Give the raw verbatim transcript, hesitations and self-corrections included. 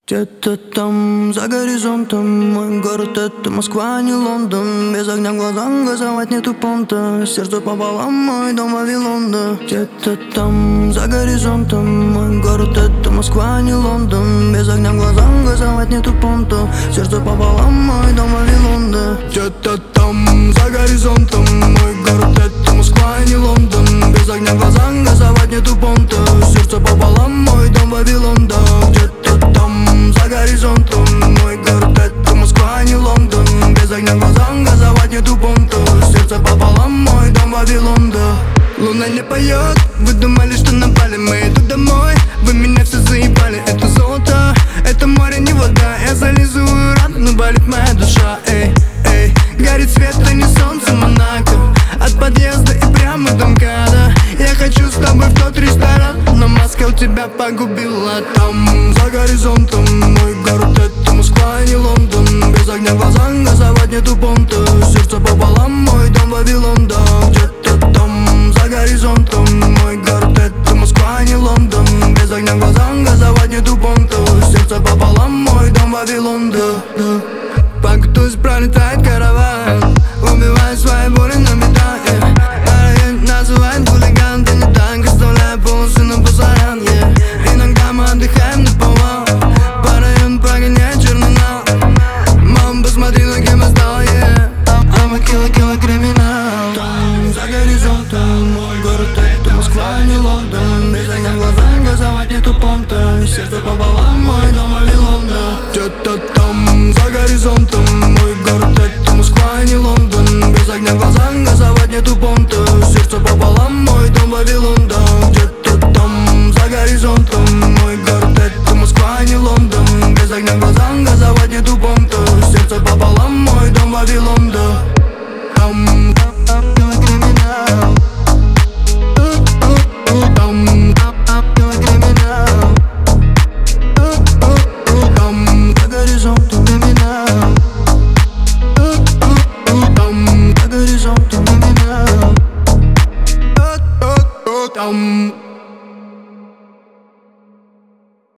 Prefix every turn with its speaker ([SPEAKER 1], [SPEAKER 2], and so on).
[SPEAKER 1] Где-то там, за горизонтом, мой город — это Москва, не Лондон. Без огня в глазах газовать нету понта. Сердце пополам, мой дом Вавилон, да. Где-то там, за горизонтом, мой город — это Москва, не Лондон. Без огня в глазах газовать нету понта. Сердце пополам, мой дом Вавилон, да. Где-то там, за горизонтом, мой город — это Москва, не Лондон. Без огня в глазах газовать нету понта. Сердце пополам, мой дом Вавилон, да. Где-то там, за горизонтом, мой город — это Москва, не Лондон. Без огня в глазах газовать нету понта. Сердце пополам, мой дом Вавилон, да. Луна не поет, вы думали, что напали. Мы иду домой, вы меня все заебали. Это золото, это море, не вода. Я зализываю рану, но болит моя душа. Эй, эй, горит свет, а не солнце Монако. От подъезда и прямо до МКАДа. Я хочу с тобой в тот ресторан, но Москва тебя погубила. Там, за горизонтом, мой город — это Москва, не Лондон. Без огня в глазах газовать нету понта. Сердце пополам, мой дом Вавилон, да. Где-то там, за горизонтом, мой город — это Москва, не Лондон. Без огня в глазах газовать нету понта. Сердце пополам, мой дом Вавилон, да, да. Погнусь, пролетает караван, убивая свои боли на металле. Район называют хулиган, ты не так, оставляя полосы на пасаран, yeah. Иногда мы отдыхаем на повал, по району прогоняет чернонал. Мама, посмотри, на кем я стал, yeah. I'm a killer, killer, криминал. Там, за горизонтом, мой город — это Москва, не Лондон. Без огня в глазах газовать нету понта. Сердце пополам, мой дом Вавилон, да. Где-то там, за горизонтом, мой город — это Москва, не Лондон. Без огня в глазах газовать нету понта. Сердце пополам, мой дом Вавилон.